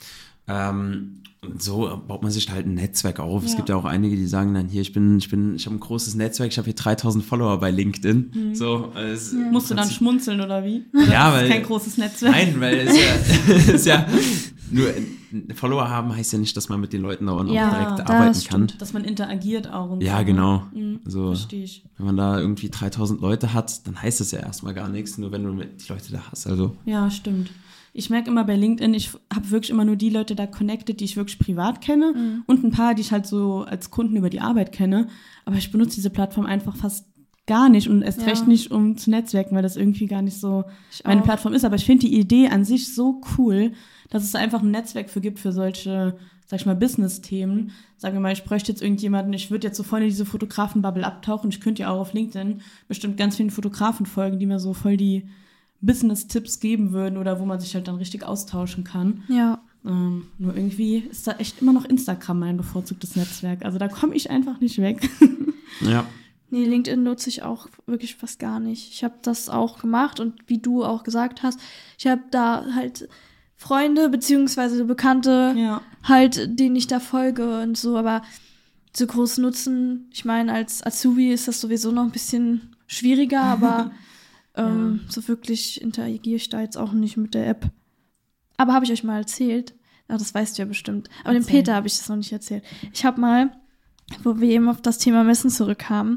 Ähm, und so baut man sich halt ein Netzwerk auf. Ja. Es gibt ja auch einige, die sagen dann hier, ich bin, ich bin, ich habe ein großes Netzwerk, ich habe hier dreitausend Follower bei LinkedIn. Mhm. So, es, ja. Musst du dann schmunzeln oder wie? Oder ja, das weil ist kein großes Netzwerk. Nein, weil es ja, ist ja nur Follower haben heißt ja nicht, dass man mit den Leuten da auch ja, direkt arbeiten stimmt. kann. Dass man interagiert auch und ja, so. genau. Mhm, also, verstehe ich. wenn man da irgendwie dreitausend Leute hat, dann heißt das ja erstmal gar nichts, nur wenn du die Leute da hast. Also. Ja, stimmt. Ich merke immer bei LinkedIn, ich habe wirklich immer nur die Leute da connected, die ich wirklich privat kenne mhm. und ein paar, die ich halt so als Kunden über die Arbeit kenne. Aber ich benutze diese Plattform einfach fast gar nicht und erst ja. recht nicht, um zu netzwerken, weil das irgendwie gar nicht so ich meine auch. Plattform ist. Aber ich finde die Idee an sich so cool, dass es einfach ein Netzwerk für gibt für solche, sag ich mal, Business-Themen. Sagen wir mal, ich bräuchte jetzt irgendjemanden, ich würde jetzt so voll in diese Fotografen-Bubble abtauchen. Ich könnte ja auch auf LinkedIn bestimmt ganz vielen Fotografen folgen, die mir so voll die Business-Tipps geben würden oder wo man sich halt dann richtig austauschen kann. Ja. Ähm, nur irgendwie ist da echt immer noch Instagram mein bevorzugtes Netzwerk. Also da komme ich einfach nicht weg. Ja. Nee, LinkedIn nutze ich auch wirklich fast gar nicht. Ich habe das auch gemacht und wie du auch gesagt hast, ich habe da halt Freunde beziehungsweise Bekannte ja. halt, denen ich da folge und so, aber so groß nutzen, ich meine, als Azubi ist das sowieso noch ein bisschen schwieriger, aber ähm, ja. so wirklich interagiere ich da jetzt auch nicht mit der App. Aber habe ich euch mal erzählt? Ach, das weißt du ja bestimmt. Aber Erzähl. Dem Peter habe ich das noch nicht erzählt. Ich habe mal, wo wir eben auf das Thema Messen zurückkamen,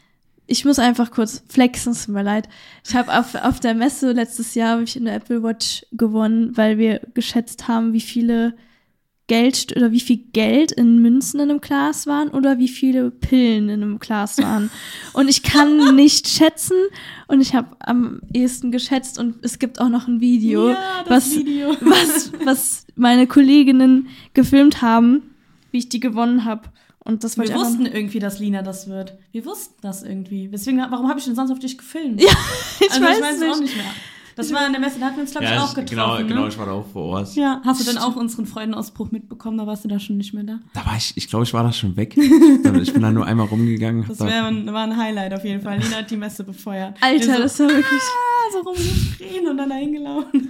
ich muss einfach kurz flexen, es tut mir leid. Ich habe auf, auf der Messe letztes Jahr habe ich eine Apple Watch gewonnen, weil wir geschätzt haben, wie viele Geld oder wie viel Geld in Münzen in einem Glas waren oder wie viele Pillen in einem Glas waren. Und ich kann nicht schätzen und ich habe am ehesten geschätzt und es gibt auch noch ein Video, ja, das was, Video. was, was meine Kolleginnen gefilmt haben, wie ich die gewonnen habe. Und das Wir ich wussten irgendwie, dass Lina das wird. Wir wussten das irgendwie. Deswegen, warum habe ich denn sonst auf dich gefilmt? Ja, ich also, weiß ich weiß nicht. auch nicht mehr. Das war an der Messe, da hatten wir uns, glaube ich, Ja, auch ich, getroffen. genau, ne? genau, ich war da auch vor Ort. Ja, hast du dann auch unseren Freudenausbruch mitbekommen? Da warst du da schon nicht mehr da. Da war ich, ich glaube, ich war da schon weg. Ich bin da nur einmal rumgegangen. Das wär, ein- war ein Highlight auf jeden Fall. Lina hat die Messe befeuert. Alter, Wir so, das war wirklich... ah, so rumgeschrien und dann dahin gelaufen.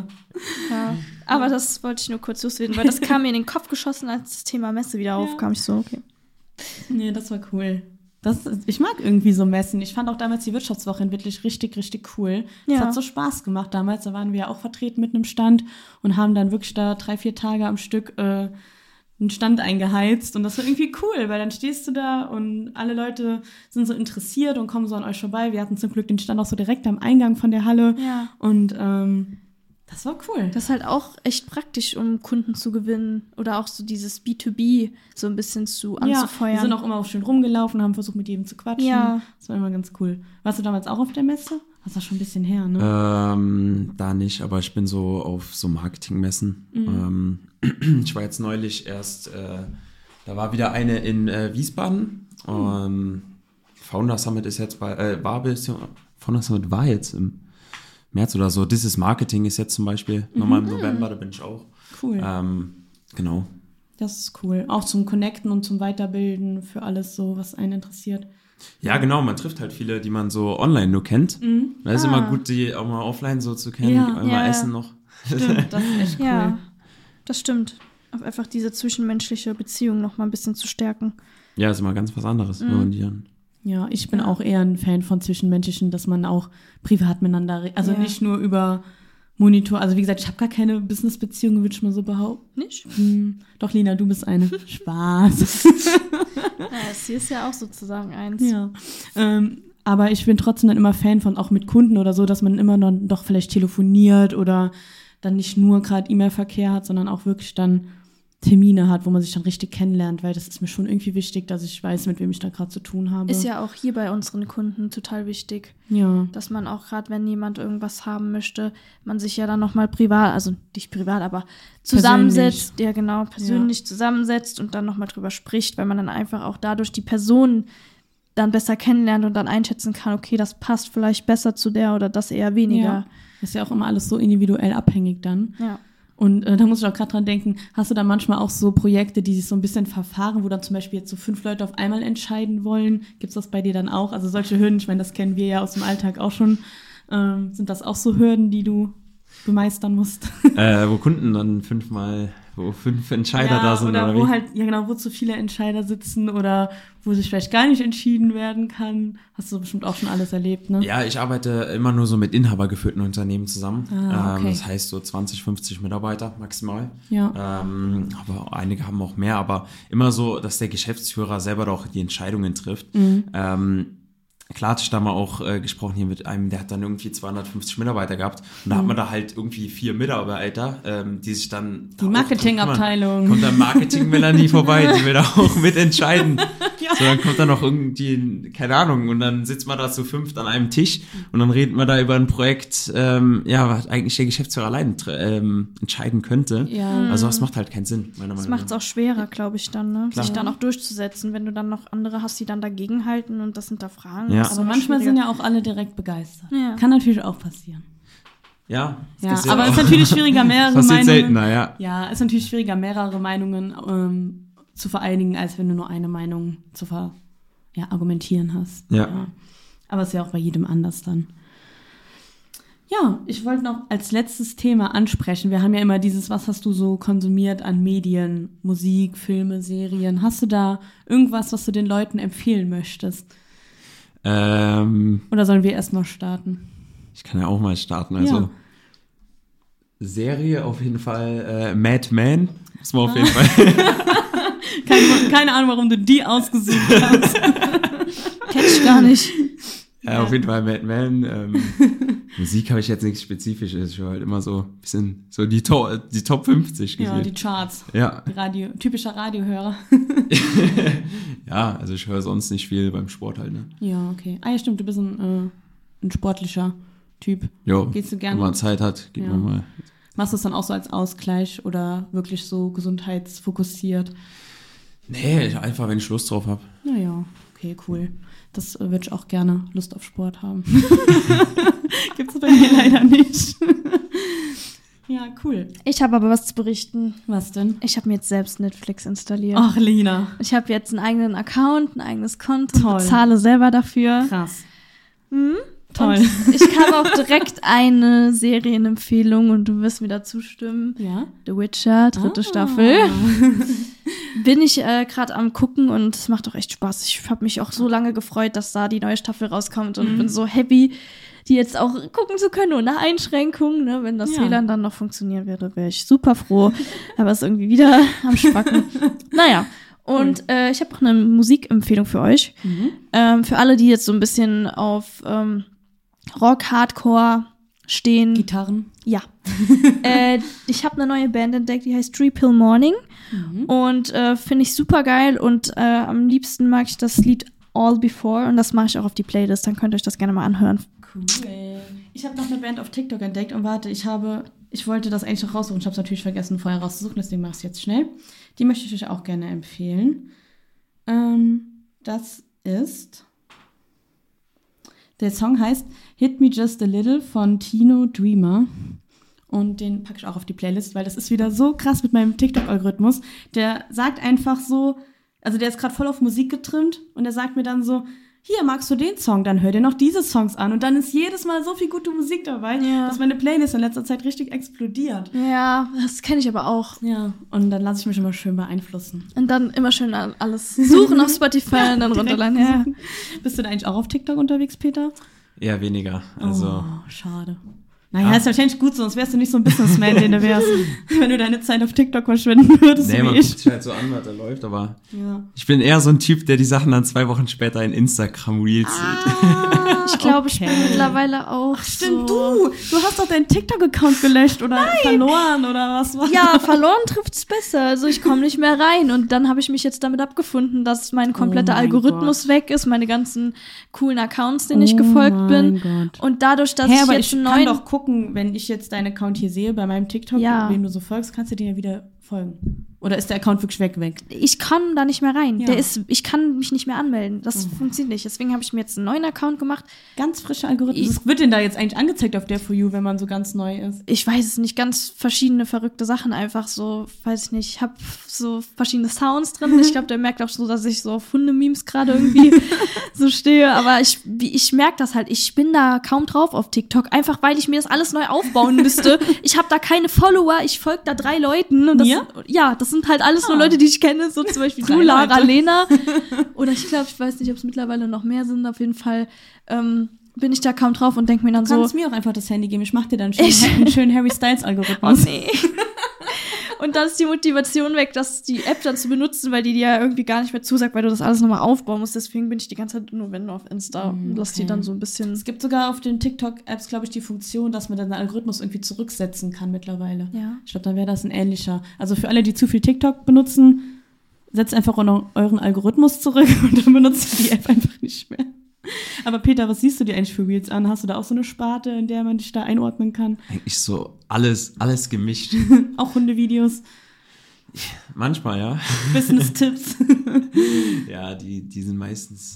Ja. Aber das wollte ich nur kurz loswerden, weil das kam mir in den Kopf geschossen, als das Thema Messe wieder aufkam. Ich so, okay. Nee, das war cool. Das, ich mag irgendwie so Messen. Ich fand auch damals die Wirtschaftswoche wirklich richtig, richtig cool. Es Ja. hat so Spaß gemacht damals. Da waren wir ja auch vertreten mit einem Stand und haben dann wirklich da drei, vier Tage am Stück äh, einen Stand eingeheizt. Und das war irgendwie cool, weil dann stehst du da und alle Leute sind so interessiert und kommen so an euch vorbei. Wir hatten zum Glück den Stand auch so direkt am Eingang von der Halle. Ja. Und ähm, das war cool. Das ist halt auch echt praktisch, um Kunden zu gewinnen. Oder auch so dieses B zwei B so ein bisschen zu anzufeuern. Ja, wir sind auch immer auch schön rumgelaufen, haben versucht, mit jedem zu quatschen. Ja. Das war immer ganz cool. Warst du damals auch auf der Messe? Das war schon ein bisschen her, ne? Ähm, da nicht, aber ich bin so auf so Marketingmessen. Mhm. Ähm, ich war jetzt neulich erst, äh, da war wieder eine in äh, Wiesbaden. Mhm. Ähm, Founder Summit ist jetzt bei, äh, war bis, Founder Summit war jetzt im März oder so. This is Marketing ist jetzt zum Beispiel mhm. nochmal im November, da bin ich auch. Cool. Ähm, genau. Das ist cool. Auch zum Connecten und zum Weiterbilden für alles so, was einen interessiert. Ja, genau, man trifft halt viele, die man so online nur kennt. Mhm. Da ist Ah. immer gut, die auch mal offline so zu kennen, Ja. einmal Ja, ja. essen noch. Stimmt, das ist echt cool. Ja, das stimmt. Auch einfach diese zwischenmenschliche Beziehung noch mal ein bisschen zu stärken. Ja, ist immer ganz was anderes, wenn man die dann. Ja, ich bin auch eher ein Fan von Zwischenmenschlichen, dass man auch privat miteinander redet. Also Ja. nicht nur über Monitor. Also wie gesagt, ich habe gar keine Business-Beziehung, würde ich mal so behaupten. Nicht? Hm. Doch, Lina, du bist eine. Spaß. Ja, das hier ist ja auch sozusagen eins. Ja. Ähm, aber ich bin trotzdem dann immer Fan von, auch mit Kunden oder so, dass man immer dann doch vielleicht telefoniert oder dann nicht nur gerade E-Mail-Verkehr hat, sondern auch wirklich dann Termine hat, wo man sich dann richtig kennenlernt, weil das ist mir schon irgendwie wichtig, dass ich weiß, mit wem ich da gerade zu tun habe. Ist ja auch hier bei unseren Kunden total wichtig, Ja. dass man auch gerade, wenn jemand irgendwas haben möchte, man sich ja dann nochmal privat, also nicht privat, aber zusammensetzt, ja genau, persönlich zusammensetzt und dann nochmal drüber spricht, weil man dann einfach auch dadurch die Person dann besser kennenlernt und dann einschätzen kann, okay, das passt vielleicht besser zu der oder das eher weniger. Ja. Das ist ja auch immer alles so individuell abhängig dann. Ja. Und äh, da muss ich auch gerade dran denken, hast du da manchmal auch so Projekte, die sich so ein bisschen verfahren, wo dann zum Beispiel jetzt so fünf Leute auf einmal entscheiden wollen? Gibt's das bei dir dann auch? Also solche Hürden, ich meine, das kennen wir ja aus dem Alltag auch schon. Ähm, sind das auch so Hürden, die du bemeistern musst? Äh, wo Kunden dann fünfmal, wo fünf Entscheider ja, da sind oder, oder, wo wie? halt, ja genau, wo zu viele Entscheider sitzen oder wo sich vielleicht gar nicht entschieden werden kann. Hast du bestimmt auch schon alles erlebt, ne? Ja, ich arbeite immer nur so mit inhabergeführten Unternehmen zusammen. Ah, okay. ähm, das heißt so zwanzig, fünfzig Mitarbeiter maximal. Ja. Ähm, aber einige haben auch mehr, aber immer so, dass der Geschäftsführer selber doch die Entscheidungen trifft. Mhm. Ähm, Klar hatte ich da mal auch äh, gesprochen hier mit einem, der hat dann irgendwie zweihundertfünfzig Mitarbeiter gehabt und da Mhm. hat man da halt irgendwie vier Mitarbeiter, ähm, die sich dann Die Marketingabteilung. Kommt dann Marketing-Melanie vorbei, die will da auch mitentscheiden. Ja. So, dann kommt da noch irgendwie, keine Ahnung, und dann sitzt man da zu fünft an einem Tisch und dann redet man da über ein Projekt, ähm, ja, was eigentlich der Geschäftsführer allein ähm, entscheiden könnte. Ja. Also das macht halt keinen Sinn, meiner Das Meinung macht es nach. auch schwerer, glaube ich, dann, ne? Klar. Sich dann auch durchzusetzen, wenn du dann noch andere hast, die dann dagegenhalten und das hinterfragen. Ja. Das ist Aber noch manchmal sind schwieriger. ja auch alle direkt begeistert. Ja. Kann natürlich auch passieren. Ja, Ja, das aber auch- es ist natürlich schwieriger, mehrere passiert Meinungen. seltener, ja. Ja, ist natürlich schwieriger, mehrere Meinungen ähm, zu vereinigen, als wenn du nur eine Meinung zu ver ja, argumentieren hast. Ja. Aber es ist ja auch bei jedem anders dann. Ja, ich wollte noch als letztes Thema ansprechen. Wir haben ja immer dieses, was hast du so konsumiert an Medien, Musik, Filme, Serien. Hast du da irgendwas, was du den Leuten empfehlen möchtest? Ähm, Oder sollen wir erst mal starten? ich kann ja auch mal starten. Also Ja. Serie auf jeden Fall äh, Mad Men. Muss man auf jeden Ah. Fall. Keine, keine Ahnung, warum du die ausgesucht hast. Kenn ich gar nicht. Ja, auf jeden Fall Mad Men. Ähm, Musik habe ich jetzt nichts Spezifisches. Ich höre halt immer so ein bisschen so die, to- die Top fünfzig Ja, die gefühlt. Charts. Ja, Die Radio, typischer Radiohörer. ja, also ich höre sonst nicht viel beim Sport halt, ne? Ja, okay. Ah ja, stimmt, du bist ein, äh, ein sportlicher Typ. Jo, Gehst du gerne? wenn man Zeit hat, geht Ja. man mal. Machst du es dann auch so als Ausgleich oder wirklich so gesundheitsfokussiert? Nee, ich- einfach, wenn ich Lust drauf habe. Naja, Okay, cool. Das äh, würde ich auch gerne Lust auf Sport haben. Gibt es bei mir leider nicht. Ja, cool. Ich habe aber was zu berichten. Was denn? Ich habe mir jetzt selbst Netflix installiert. Ach, Lina. Ich habe jetzt einen eigenen Account, ein eigenes Konto, Toll. bezahle selber dafür. Krass. Mhm. Toll. Und ich habe auch direkt eine Serienempfehlung und du wirst mir da zustimmen. Ja? The Witcher, dritte Ah. Staffel. Bin ich äh, gerade am gucken und es macht auch echt Spaß. Ich habe mich auch so lange gefreut, dass da die neue Staffel rauskommt und Mhm. bin so happy, die jetzt auch gucken zu können ohne Einschränkungen. Ne? Wenn das Ja. W L A N dann noch funktionieren würde, wäre ich super froh. Aber es ist irgendwie wieder am Spacken. Naja, und äh, ich habe auch eine Musikempfehlung für euch. Mhm. Ähm, für alle, die jetzt so ein bisschen auf ähm, Rock, Hardcore stehen. Gitarren. Ja. äh, ich habe eine neue Band entdeckt, die heißt Three Pill Morning. Mhm. Und äh, finde ich super geil. Und äh, am liebsten mag ich das Lied All Before. Und das mache ich auch auf die Playlist. Dann könnt ihr euch das gerne mal anhören. Cool. Ich habe noch eine Band auf TikTok entdeckt und warte, ich habe, ich wollte das eigentlich noch raussuchen. Ich habe es natürlich vergessen, vorher rauszusuchen, deswegen mache ich es jetzt schnell. Die möchte ich euch auch gerne empfehlen. Ähm, das ist, der Song heißt Hit Me Just a Little von Tino Dreamer. Und den packe ich auch auf die Playlist, weil das ist wieder so krass mit meinem TikTok-Algorithmus. Der sagt einfach so, also der ist gerade voll auf Musik getrimmt und der sagt mir dann so, hier, magst du den Song? Dann hör dir noch diese Songs an. Und dann ist jedes Mal so viel gute Musik dabei, Ja. dass meine Playlist in letzter Zeit richtig explodiert. Ja, das kenne ich aber auch. Ja, und dann lasse ich mich immer schön beeinflussen. Und dann immer schön alles suchen auf Spotify und dann runterladen. Ja. Bist du da eigentlich auch auf TikTok unterwegs, Peter? Eher weniger. Also, Oh, schade. Naja, Ja. ist wahrscheinlich gut, sonst wärst du nicht so ein Businessman, den du wärst, wenn du deine Zeit auf TikTok verschwenden würdest, nee, so man wie guckt ich. sich halt so an, was da läuft, aber Ja. ich bin eher so ein Typ, der die Sachen dann zwei Wochen später in Instagram Reels sieht. Ah, Ich glaube, ich bin okay. mittlerweile auch Stimmt, so. du! Du hast doch deinen TikTok-Account gelöscht oder verloren oder was war Ja, verloren trifft's besser. Also ich komme nicht mehr rein. Und dann habe ich mich jetzt damit abgefunden, dass mein kompletter Oh mein Algorithmus Gott. weg ist, meine ganzen coolen Accounts, denen ich Oh gefolgt mein bin. Gott. Und dadurch, dass Hä, ich aber jetzt ich einen kann neuen... doch gucken, wenn ich jetzt deinen Account hier sehe, bei meinem TikTok, Ja. wem du so folgst, kannst du den ja wieder folgen. Oder ist der Account wirklich weg, weg? Ich kann da nicht mehr rein. Ja. Der ist, ich kann mich nicht mehr anmelden. Das funktioniert nicht. Deswegen habe ich mir jetzt einen neuen Account gemacht. Ganz frischer Algorithmus. Ich- Was wird denn da jetzt eigentlich angezeigt auf der For You, wenn man so ganz neu ist? Ich weiß es nicht, ganz verschiedene verrückte Sachen einfach so, weiß ich nicht, ich habe so verschiedene Sounds drin. Ich glaube, der merkt auch so, dass ich so auf Hunde-Memes gerade irgendwie so stehe. Aber ich, wie- ich merke das halt, ich bin da kaum drauf auf TikTok, einfach weil ich mir das alles neu aufbauen müsste. Ich habe da keine Follower, ich folge da drei Leuten. Und das, Mir? Ja, das sind halt alles nur Ah. Leute, die ich kenne, so zum Beispiel Drei du, Lara, Leute. Lena. Oder ich glaube, ich weiß nicht, ob es mittlerweile noch mehr sind. Auf jeden Fall ähm, bin ich da kaum drauf und denke mir dann Du so, kannst mir auch einfach das Handy geben. Ich mach dir dann schön, Ich- einen schönen Harry oh Styles-Algorithmus. nee. Und dann ist die Motivation weg, das die App dann zu benutzen, weil die dir ja irgendwie gar nicht mehr zusagt, weil du das alles nochmal aufbauen musst. Deswegen bin ich die ganze Zeit nur, wenn nur auf Insta Mm, und lass die okay. dann so ein bisschen. Es gibt sogar auf den TikTok-Apps, glaube ich, die Funktion, dass man dann den Algorithmus irgendwie zurücksetzen kann mittlerweile. Ja. Ich glaube, dann wäre das ein ähnlicher. Also für alle, die zu viel TikTok benutzen, setzt einfach euren euren Algorithmus zurück und dann benutzt ihr die App einfach nicht mehr. Aber Peter, was siehst du dir eigentlich für Reels an? Hast du da auch so eine Sparte, in der man dich da einordnen kann? Eigentlich so alles, alles gemischt. Auch Hundevideos, Manchmal, ja. Business-Tipps. Ja, die, die sind meistens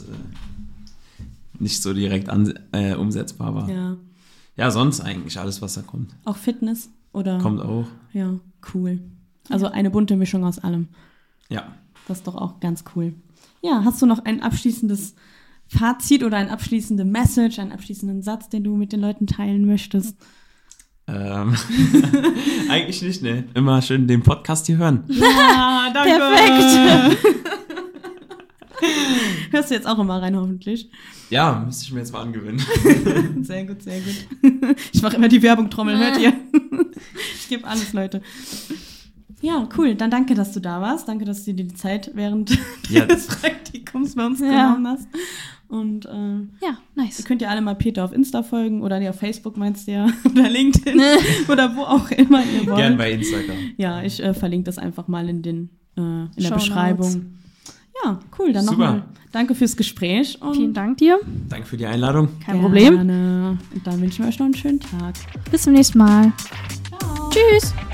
äh, nicht so direkt an, äh, umsetzbar, aber ja. Ja, sonst eigentlich alles, was da kommt. auch Fitness oder? Kommt auch. Ja, cool. Also eine bunte Mischung aus allem. Ja. Das ist doch auch ganz cool. Ja, hast du noch ein abschließendes Fazit oder eine abschließende Message, einen abschließenden Satz, den du mit den Leuten teilen möchtest? Ähm, eigentlich nicht, ne? Immer schön den Podcast hier hören. Ja, danke. Perfekt. Hörst du jetzt auch immer rein, hoffentlich. Ja, müsste ich mir jetzt mal angewöhnen. Sehr gut, sehr gut. Ich mache immer die Werbung-Trommel, hört ihr? Ich gebe alles, Leute. Ja, cool. Dann danke, dass du da warst. Danke, dass du dir die Zeit während Ja. des Praktikums bei uns Ja. genommen hast. Und äh, Ja, nice. ihr könnt ja alle mal Peter auf Insta folgen oder nee, auf Facebook meinst du ja oder LinkedIn oder wo auch immer ihr wollt. Gern bei Instagram. Ja, ich äh, verlinke das einfach mal in, den, äh, in der Shownotes. Beschreibung. Ja, cool. Dann Super. nochmal danke fürs Gespräch. Und Vielen Dank dir. Danke für die Einladung. Kein Problem. Gerne. Und dann wünschen wir euch noch einen schönen Tag. Bis zum nächsten Mal. Ciao. Tschüss.